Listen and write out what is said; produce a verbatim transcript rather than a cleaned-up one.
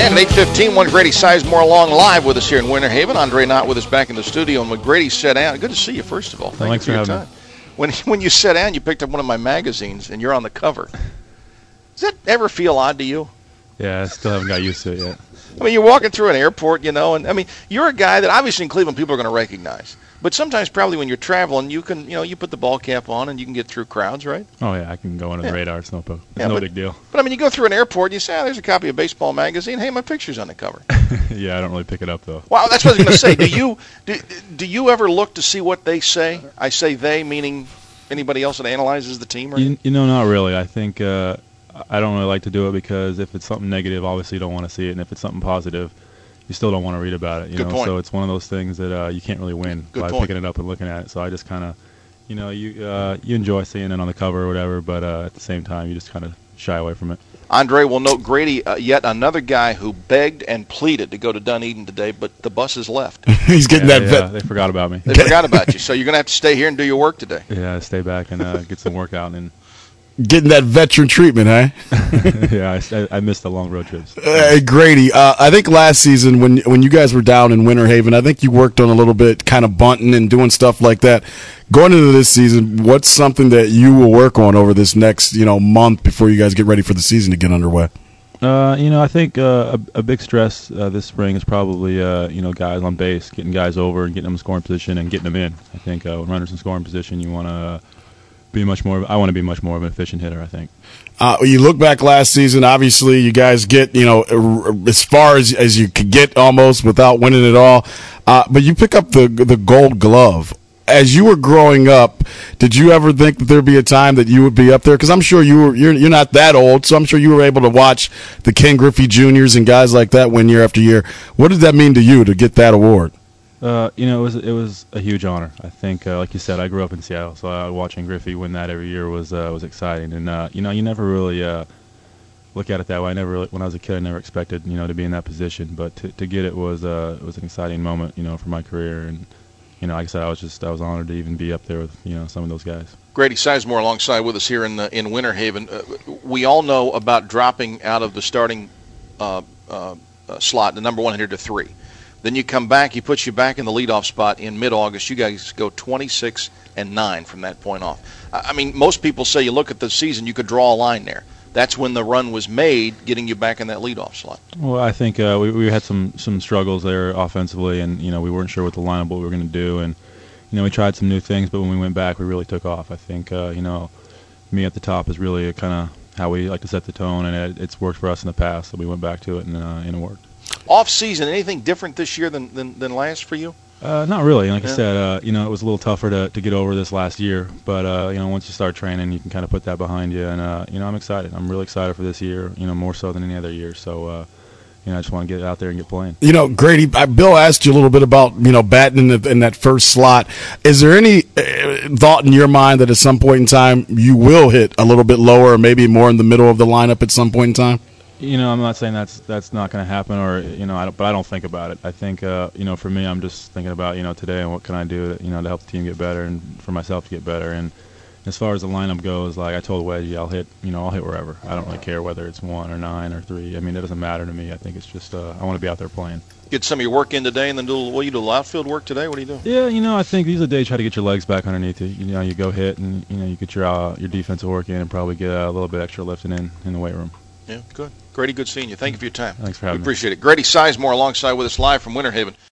And at eight fifteen, one Grady Sizemore along live with us here in Winter Haven. Andre Knott with us back in the studio. And when Grady sat down, good to see you, first of all. Thank Thanks you for, for your having time. When, when you sat down, you picked up one of my magazines, and you're on the cover. Does that ever feel odd to you? Yeah, I still haven't got used to it yet. I mean, you're walking through an airport, you know, and I mean, you're a guy that obviously in Cleveland people are going to recognize. But sometimes probably when you're traveling, you can, you know, you put the ball cap on and you can get through crowds, right? Oh, yeah, I can go under yeah. the radar. It's no, it's yeah, no but, big deal. But, I mean, you go through an airport and you say, oh, there's a copy of Baseball Magazine. Hey, my picture's on the cover. Yeah, I don't really pick it up, though. Wow, that's what I was going to say. Do you, do, do you ever look to see what they say? I say they, meaning anybody else that analyzes the team? Or you, you know, not really. I think uh, I don't really like to do it because if it's something negative, obviously you don't want to see it. And if it's something positive, you still don't want to read about it. You Good know, point. So it's one of those things that uh, you can't really win Good by point. picking it up and looking at it. So I just kind of, you know, you uh, you enjoy seeing it on the cover or whatever, but uh, at the same time, you just kind of shy away from it. Andre will note Grady, uh, yet another guy who begged and pleaded to go to Dunedin today, but the bus has left. He's getting yeah, that yeah, vet. they forgot about me. They forgot about you, so you're going to have to stay here and do your work today. Yeah, stay back and uh, get some workout and. Getting that veteran treatment, huh? Yeah, I, I missed the long road trips. Hey, Grady, uh, I think last season when when you guys were down in Winter Haven, I think you worked on a little bit kind of bunting and doing stuff like that. Going into this season, what's something that you will work on over this next you know month before you guys get ready for the season to get underway? Uh, you know, I think uh, a, a big stress uh, this spring is probably uh, you know guys on base, getting guys over and getting them in scoring position and getting them in. I think uh, when runners in scoring position, you want to be much more. I want to be much more of an efficient hitter, I think. Uh, you look back last season, obviously you guys get, you know, as far as as you could get almost without winning it all. Uh, but you pick up the the Gold Glove. As you were growing up, did you ever think that there'd be a time that you would be up there? Because I'm sure you were, you're, you're not that old, so I'm sure you were able to watch the Ken Griffey Juniors and guys like that win year after year. What did that mean to you to get that award? Uh, you know, it was it was a huge honor. I think, uh, like you said, I grew up in Seattle, so uh, watching Griffey win that every year was uh, was exciting. And uh, you know, you never really uh, look at it that way. I never, really, when I was a kid, I never expected you know to be in that position, but to to get it was uh, it was an exciting moment, you know, for my career. And you know, like I said, I was just I was honored to even be up there with you know some of those guys. Grady Sizemore alongside with us here in the, in Winter Haven. Uh, we all know about dropping out of the starting uh, uh, uh, slot, the number one hitter to three. Then you come back, he puts you back in the leadoff spot in mid-August. You guys go twenty-six and nine from that point off. I mean, most people say you look at the season, you could draw a line there. That's when the run was made, getting you back in that leadoff slot. Well, I think uh, we we had some some struggles there offensively, and you know we weren't sure what the lineup what we were going to do, and you know we tried some new things, but when we went back, we really took off. I think uh, you know me at the top is really kind of how we like to set the tone, and it, it's worked for us in the past, so we went back to it, and, uh, and it worked. Off season, anything different this year than than, than last for you? Uh, not really. Like yeah. I said, uh, you know, it was a little tougher to, to get over this last year. But, uh, you know, once you start training, you can kind of put that behind you. And, uh, you know, I'm excited. I'm really excited for this year, you know, more so than any other year. So, uh, you know, I just want to get out there and get playing. You know, Grady, I, Bill asked you a little bit about, you know, batting in, the, in that first slot. Is there any uh, thought in your mind that at some point in time you will hit a little bit lower or maybe more in the middle of the lineup at some point in time? You know, I'm not saying that's that's not going to happen, or you know, I don't, but I don't think about it. I think, uh, you know, for me, I'm just thinking about you know today and what can I do, to, you know, to help the team get better and for myself to get better. And as far as the lineup goes, like I told Wedgie, I'll hit, you know, I'll hit wherever. I don't really care whether it's one or nine or three. I mean, it doesn't matter to me. I think it's just uh, I want to be out there playing. Get some of your work in today, and then do what you do outfield work today. What do you do? Yeah, you know, I think these are the days you try to get your legs back underneath you. You know, you go hit, and you know, you get your uh, your defensive work in, and probably get a little bit extra lifting in in the weight room. Yeah, good. Grady, good seeing you. Thank you for your time. Thanks for having we me. Appreciate it. Grady Sizemore alongside with us live from Winter Haven.